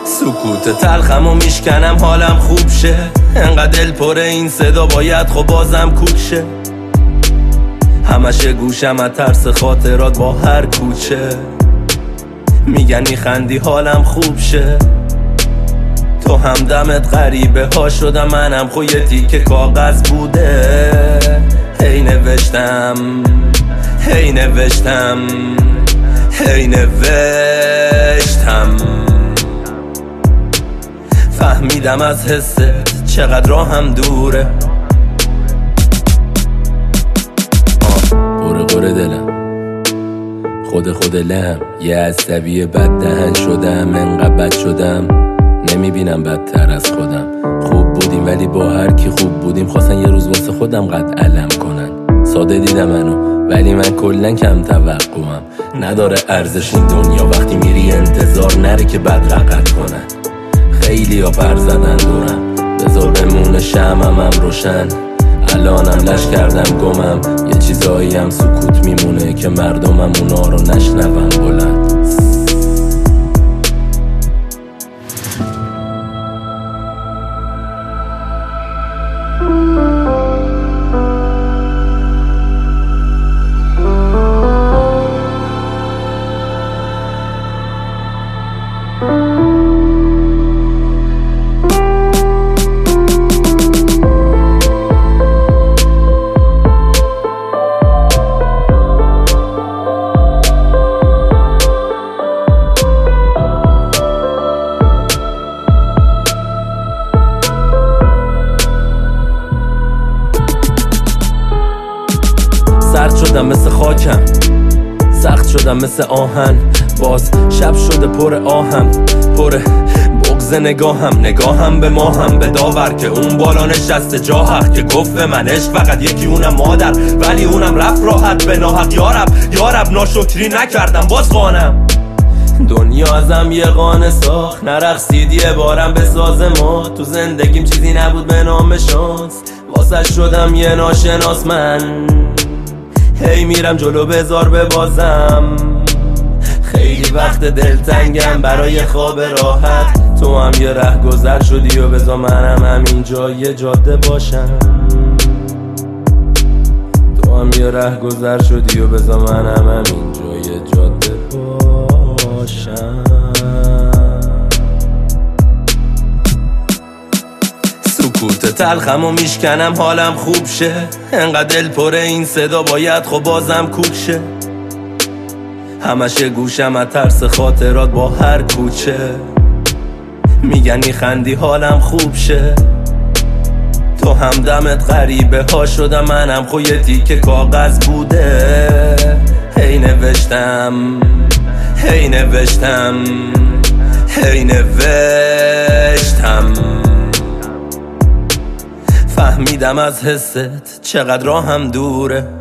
سکوت تلخمو میشکنم حالم خوب شه، انقدر دل پر این صدا باید خب بازم کوک شه. همش گوشم از ترس خاطرات با هر کوچه، میگن میخندی حالم خوب شه. تو همدمت غریبه ها شدم، منم خو یه تیکه کاغذ بوده. هی نوشتم هی نوشتم هی نوشتم، فهمیدم از حست چقدر راهم دوره. قره دلم خود لهم، یه عصبی بد دهن شدم، انقدر بد شدم نمیبینم بدتر از خودم. خوب بودیم ولی با هر کی خوب بودیم خواستن یه روز واسه خودم قد علم کنن. ساده دیدم منو ولی من کلن کم توقعم، نداره ارزش این دنیا وقتی میری انتظار نره که بد رقت کنن. خیلی ها پر زدن دورم، بذار بمونه شمعم روشن. الانم لش کردم گمم، یه چیزایی هم سکوت میمونه که مردمم اونا رو نشنون بلند. سرد شدم مثل خاکم، سخت شدم مثل آهن، باز شب شده پر آهم، پر بغض نگاهم به ماهم، به داور که اون بالا نشسته جا حق، که گفت به من عشق فقط یکی اونم مادر، ولی اونم رفت راحت به ناحق. یارب ناشکری نکردم باز قانم. دنیا ازم یه قانه ساخت، نرقصید یه بارم به ساز ما. تو زندگیم چیزی نبود به نام شانس، واسه شدم یه ناشناس من. هی میرم جلو بذار ببازم، خیلی وقت دلتنگم برای خواب راحت. تو هم یه ره گذر شدی و بذار منم همینجا یه جاده باشم. تو هم یه ره گذر شدی و بذار منم همینجا یه جاده باشم. سکوت تلخمو میشکنم حالم خوب شه، انقدر دل پر این صدا باید خب بازم کوک شه. همش گوشم از ترس خاطرات با هر کوچه، میگن میخندی حالم خوب شه. تو همدمت غریبه ها شدم، منم خو یه تیکه کاغذ بوده. هی نوشتم هی نوشتم هی نوشتم، فهمیدم از حست چقدر راهم دوره.